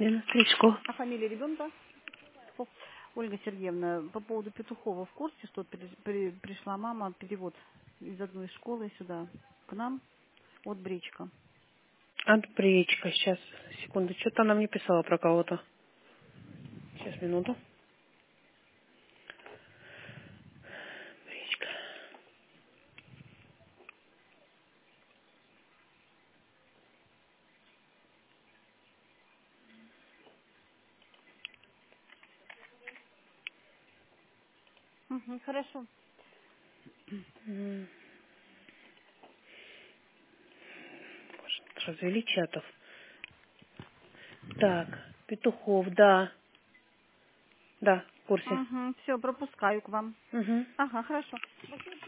Стричку. А фамилия ребенка? Ольга Сергеевна, по поводу Петухова в курсе, что пришла мама, перевод из одной школы сюда, к нам, от Бричка. От Бричка. Сейчас, секунду. Что-то она мне писала про кого-то. Сейчас, минуту. Бричка. Угу, хорошо. Боже, развели чатов. Так, Петухов, да. Да, в курсе. Угу, все, пропускаю к вам. Угу. Ага, хорошо. Спасибо.